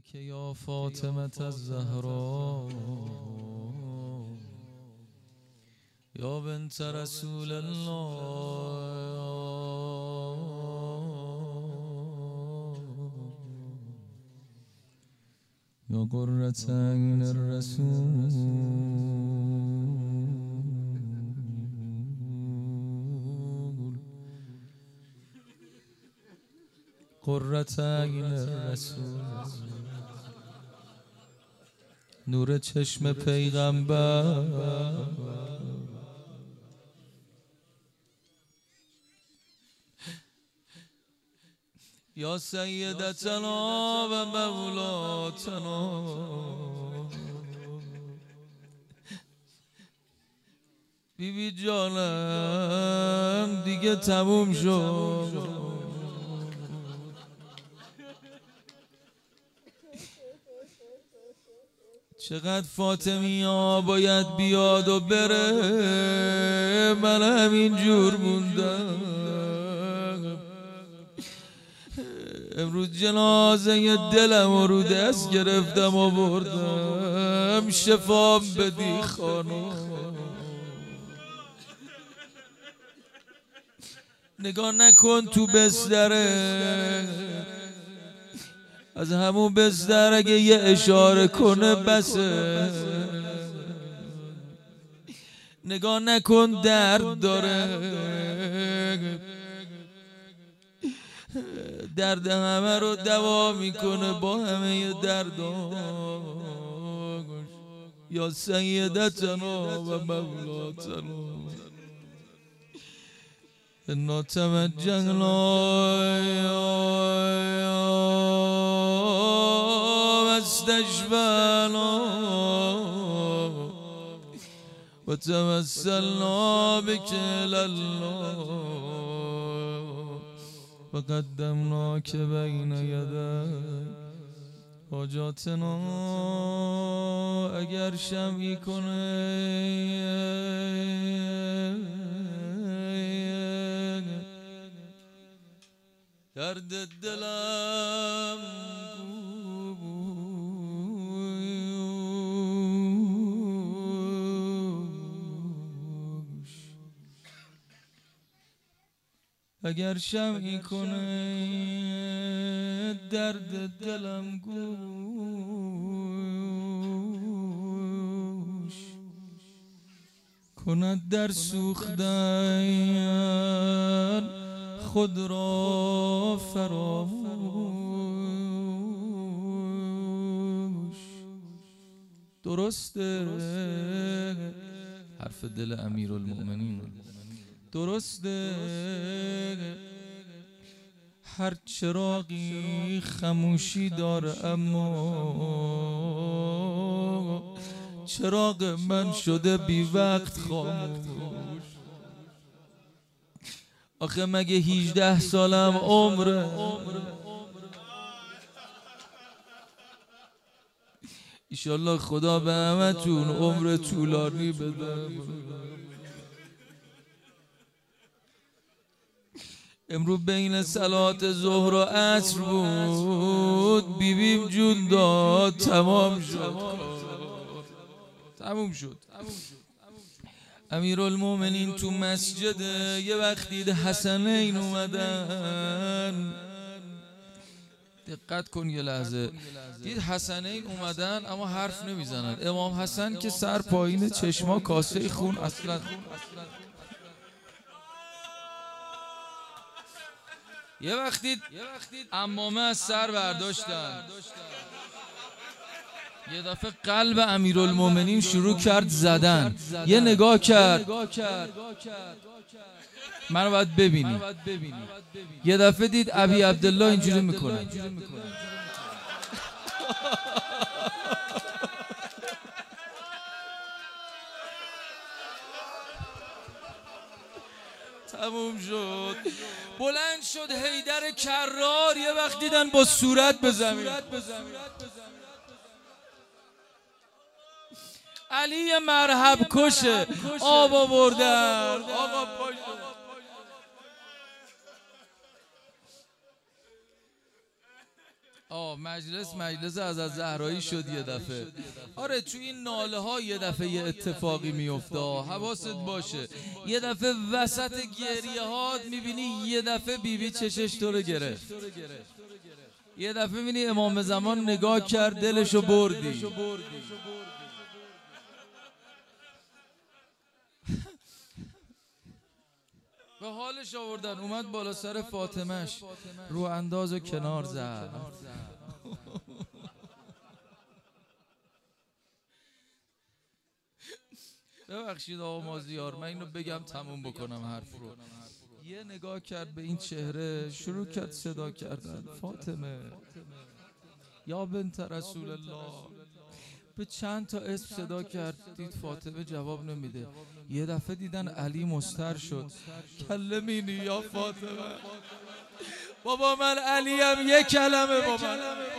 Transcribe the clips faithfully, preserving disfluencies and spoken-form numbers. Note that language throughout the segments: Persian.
إليك يا فاطمة الزهراء يا بنت رسول الله يا قرة عين الرسول قرة عین الرسول نور چشم پیغمبر یا سیدتنا و مولاتنا بی بی جانم دیگه تموم شد. چقدر فاطمی ها باید بیاد و بره، من همین جور موندم. امروز جنازه دلم رو دست گرفتم و بردم، شفام بدی خانم. نگاه نکن تو بستره، از همون بستر اگه یه اشاره کنه بسه. نگاه نکن درد داره، درد همه رو دوا میکنه با همه درداش. یا سیدتنا و مولاتنا انا تمجدنا واستشفعنا وتوسلنا بك إلى الله وقدمناك بين يدي حاجاتنا. اگر شمعی کنه درد دلم گوش، اگر شمعی کنه درد دلم گوش، کند در سوختن خود را فراموش. درسته حرف دل امیرالمؤمنین، درسته هر چراغی خموشی داره، اما چراغ من شده بی وقت خاموش. آخه مگه هیجده سالم عمره؟ ایشالله خدا به همتون عمر طولانی بده. امروز بین صلات ظهر و عصر بود، بیبیم جون داد، تمام شد تموم شد. امیرالمومنین تو مسجد یه وقت دید حسنین اومدن. دقت کن یه لحظه، دید حسنین اومدن اما حرف نمیزنن. امام حسن که سر پایین، چشما کاسه خون اصلا. یه وقت دید عمامه از سر برداشتن. یه دفعه قلب امیرالمومنین شروع کرد زدن. یه نگاه کرد، منو باید ببینی. یه دفعه دید ابی عبدالله اینجوری میکنه. تموم شد. بلند شد حیدر کرار، یه وقت دیدن با صورت به زمین. علی مرحب کشه آب آوردن. آقا پاشو. آه مجلس مجلس از از زهرایی شد یه دفعه. آره تو این ناله ها یه دفعه یه اتفاقی میفته، حواست باشه. یه دفعه وسط گریه هات میبینی یه دفعه بیبی چشش تو رو گرفت، یه دفعه میبینی امام زمان نگاه کرد دلشو بردی. به حالش آوردن، اومد بالا سر فاطمهش رو انداز و کنار زد. ببخشید آقا مازیار، من اینو بگم تموم بکنم حرف رو. یه نگاه کرد به این چهره، شروع کرد صدا کردن فاطمه یا بنت رسول الله. به چند تا اسم صدا کرد، دید فاطمه جواب نمیده. یه دفعه دیدن علی مستر شد، کلمینی یا فاطمه. بابا من علیم، یک کلمه بابا،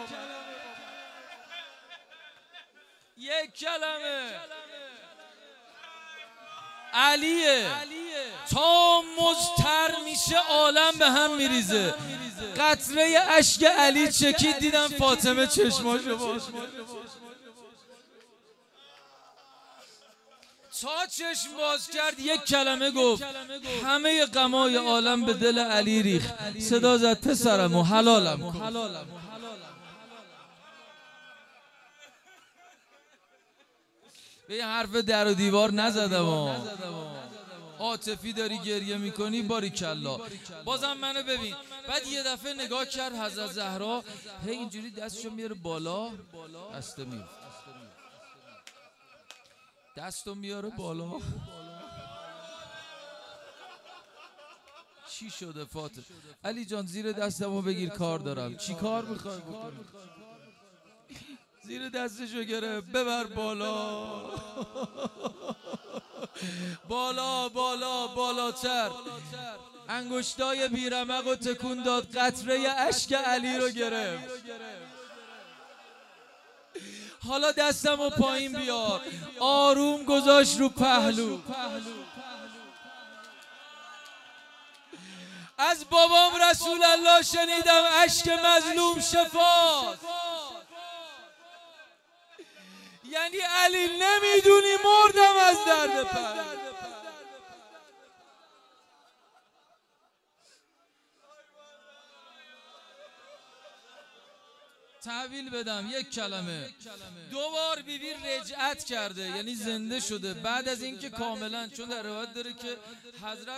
یک کلمه علیه. تا مزتر میشه عالم به هم میریزه. قطره اشک علی چکید، دیدم فاطمه چشماشو باز تا چشم باز کرد یک کلمه گفت، همه غمای عالم به دل علی ریخت. صدا زد پسرم و حلالم کن. به این حرف در و دیوار نزدم. عاطفی داری گریه میکنی باریکلا. بازم منو ببین. بعد یه دفعه نگاه کرد حضرت زهرا، هی اینجوری دستشو میاره بالا، دست میفت، دستو میاره بالا. چی شده فاطمه؟ علی جان زیر دستمو بگیر کار دارم. چی کار میخوای بکنی؟ زیر دستشو گرفت، ببر بالا. بالا بالا بالاتر. انگشتای بیرمق و تکون داد، قطره اشک علی رو گرفت. حالا دستمو پایین بیار. آروم گذاشت رو پهلو. از بابام رسول الله شنیدم اشک مظلوم شفاست. یعنی علی نمیدونی مردم از درد پر. تحویل بدم یک کلمه. دو بار بیبی رجعت کرده، یعنی زنده شده بعد از اینکه کاملا، چون در روایت داره که حضرت